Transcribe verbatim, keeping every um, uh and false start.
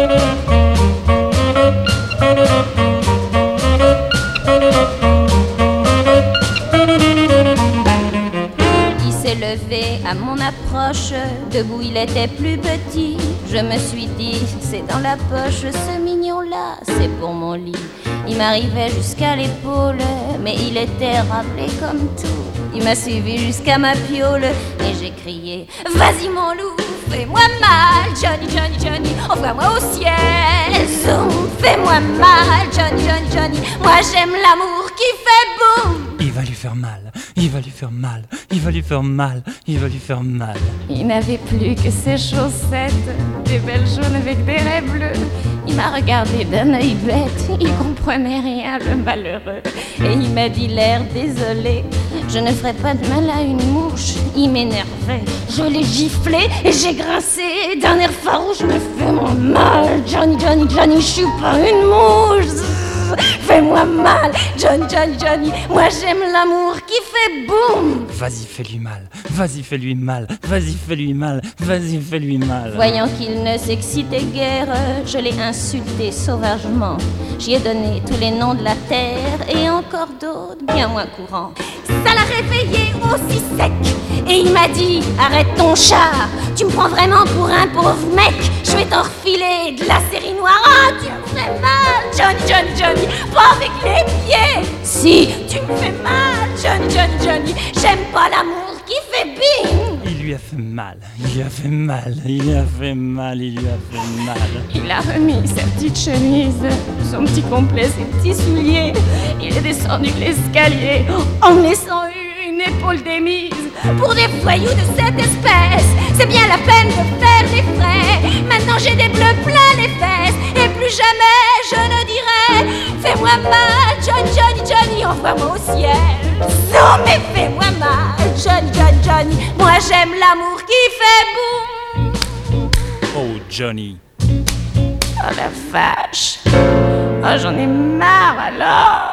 Levé à mon approche, debout il était plus petit. Je me suis dit, c'est dans la poche, ce mignon-là, c'est pour mon lit. Il m'arrivait jusqu'à l'épaule, mais il était rappelé comme tout. Il m'a suivi jusqu'à ma piole, et j'ai crié, vas-y mon loup, fais-moi mal, Johnny, Johnny, Johnny, envoie-moi au ciel. Zoom, fais-moi mal, Johnny, Johnny, Johnny, moi j'aime l'amour qui fait boum. Il va lui faire mal, il va lui faire mal, il va lui faire mal, il va lui faire mal. Il n'avait plus que ses chaussettes, des belles jaunes avec des raies bleues. Il m'a regardé d'un œil bête, il comprenait rien, le malheureux. Et il m'a dit l'air désolé, je ne ferai pas de mal à une mouche. Il m'énervait, je l'ai giflé et j'ai grincé d'un air farouche. Me fais-moi mal, Johnny, Johnny, Johnny, je suis pas une mouche. Fais-moi mal, Johnny, Johnny, Johnny, moi j'aime l'amour qui fait boum. Vas-y, fais-lui mal, vas-y, fais-lui mal, vas-y, fais-lui mal, vas-y, fais-lui mal. Voyant qu'il ne s'excitait guère, je l'ai insulté sauvagement. J'y ai donné tous les noms de la terre et encore d'autres bien moins courants. Ça l'a réveillé aussi sec et il m'a dit, arrête ton char, tu me prends vraiment pour un pauvre mec. Je vais t'en refiler de la série noire. Ah, tu me fais mal, Johnny, Johnny, Johnny, pas avec les pieds. Si, tu me fais mal, Johnny, Johnny, Johnny, j'aime pas l'amour qui fait bing. Il lui a fait mal, il lui a fait mal, il lui a fait mal, il lui a fait mal. Il a remis sa petite chemise, son petit complet, ses petits souliers. Il est descendu l'escalier en me laissant une épaule démise. Pour des voyous de cette espèce, c'est bien la peine de faire des frais. Maintenant j'ai des bleus plein les fesses et plus jamais je ne dirai fais-moi mal, Johnny, Johnny, Johnny, envoie-moi au ciel. Non mais fais-moi mal, Johnny, Johnny, Johnny, moi j'aime l'amour qui fait boum. Oh Johnny. Oh la vache. Oh j'en ai marre alors.